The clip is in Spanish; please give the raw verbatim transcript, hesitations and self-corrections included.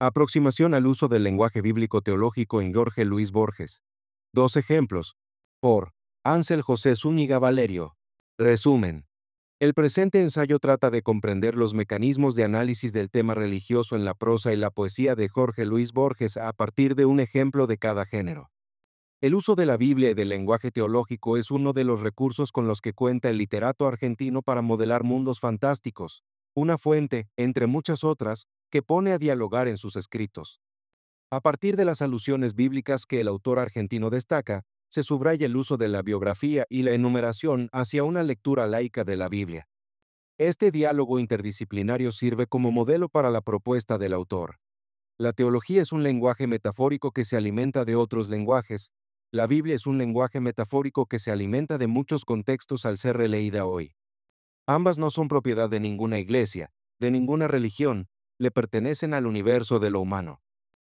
Aproximación al uso del lenguaje bíblico teológico en Jorge Luis Borges. Dos ejemplos. Por Ángel José Zúñiga Valerio. Resumen. El presente ensayo trata de comprender los mecanismos de análisis del tema religioso en la prosa y la poesía de Jorge Luis Borges a partir de un ejemplo de cada género. El uso de la Biblia y del lenguaje teológico es uno de los recursos con los que cuenta el literato argentino para modelar mundos fantásticos, una fuente, entre muchas otras, que pone a dialogar en sus escritos. A partir de las alusiones bíblicas que el autor argentino destaca, se subraya el uso de la biografía y la enumeración hacia una lectura laica de la Biblia. Este diálogo interdisciplinario sirve como modelo para la propuesta del autor. La teología es un lenguaje metafórico que se alimenta de otros lenguajes. La Biblia es un lenguaje metafórico que se alimenta de muchos contextos al ser releída hoy. Ambas no son propiedad de ninguna iglesia, de ninguna religión, le pertenecen al universo de lo humano.